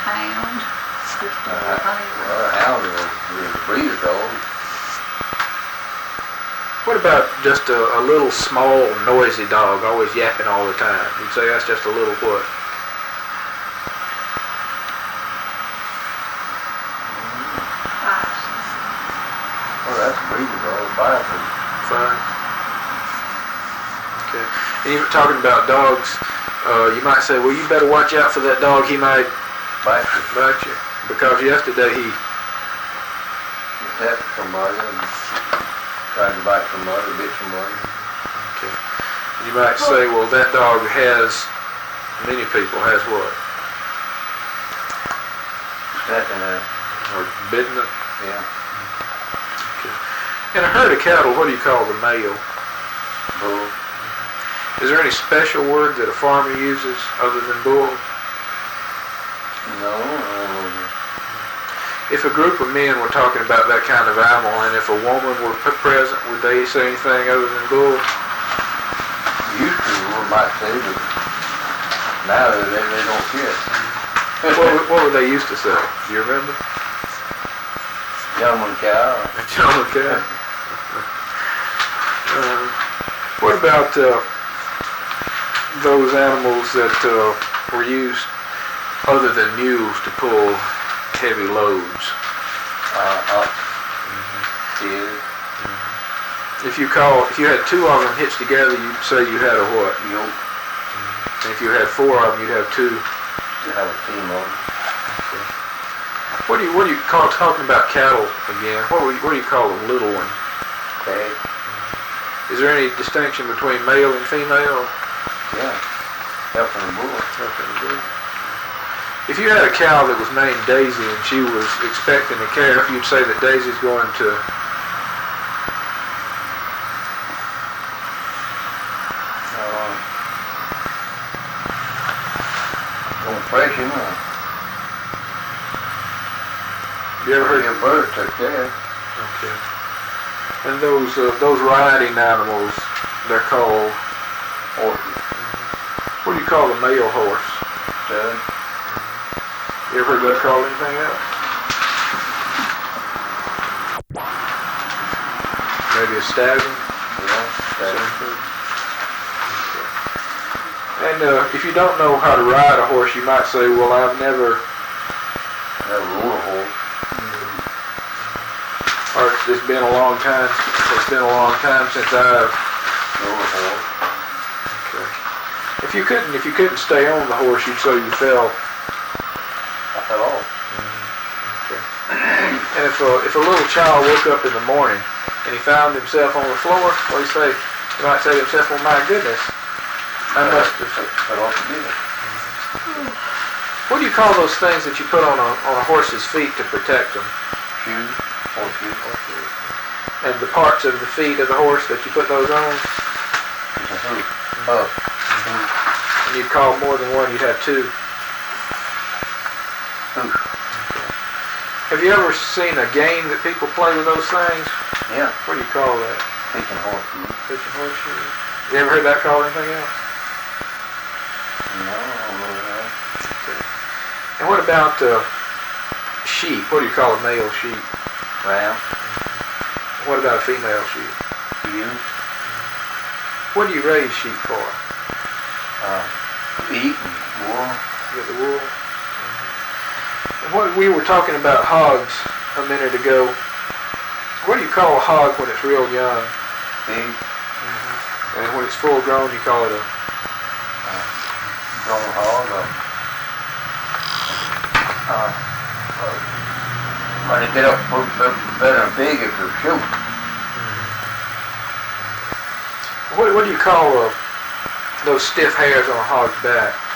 hound. Well, a hound is a breeder dog. What about just a little small noisy dog, always yapping all the time? You'd say that's just a little what? Well, that's a breeder dog. Bison. Fine. Okay. And you were talking about dogs. You might say, well, you better watch out for that dog. He might Bite you. Because yesterday he attacked somebody and tried to bite somebody, bit somebody. Okay. You might say, well, that dog has, many people has what? Attacking them. Or bitten them? Yeah. Okay. In a herd of cattle, what do you call the male? Bull. Is there any special word that a farmer uses other than bull? No. If a group of men were talking about that kind of animal, and if a woman were present, would they say anything other than bull? Used to, we might say, but now they don't care. What would they used to say? Do you remember? Gentleman cow. Gentleman cow. What about those animals that were used other than mules to pull heavy loads? Steers. If you had two of them hitched together, you'd say you had a what? Yoke. And if you had four of them, you'd have two. You have a team of them. Okay. What do you call talking about cattle again? What do you call a little one? Tag. Is there any distinction between male and female? Yeah. Helping the bull. If you had a cow that was named Daisy and she was expecting a calf, you'd say that Daisy's going to fresh him up. You ever heard your bird took care? Okay. And those riding animals, they're called Horses. What do you call a male horse? Stud. You ever heard that called anything else? Maybe a stallion? Yeah, stallion. And if you don't know how to ride a horse, you might say, well, I've never rode a horse. Or it's been a long time. It's been a long time since I've rode a horse. Okay. If you couldn't stay on the horse, you'd say you fell. I fell off. Okay. And if a little child woke up in the morning and he found himself on the floor, what do you say? He might say to himself, well, my goodness, I must have fell off again. What do you call those things that you put on a horse's feet to protect them? Shoes. Horseshoes. And the parts of the feet of the horse that you put those on? It's a hoof. And you'd call more than one, you'd have two. Hoof. Have you ever seen a game that people play with those things? Yeah. What do you call that? Pitching horseshoes. Pitching horseshoes. You ever heard that called anything else? No, I don't know that. Okay. And what about sheep? What do you call a male sheep? Ram. What about a female sheep? Ewe. What do you raise sheep for? Eat and wool. Get the wool. And what we were talking about hogs a minute ago. What do you call a hog when it's real young? Pig. And when it's full grown, you call it a grown hog. When they get up better and big, it's a shoot. What do you call those stiff hairs on a hog's back?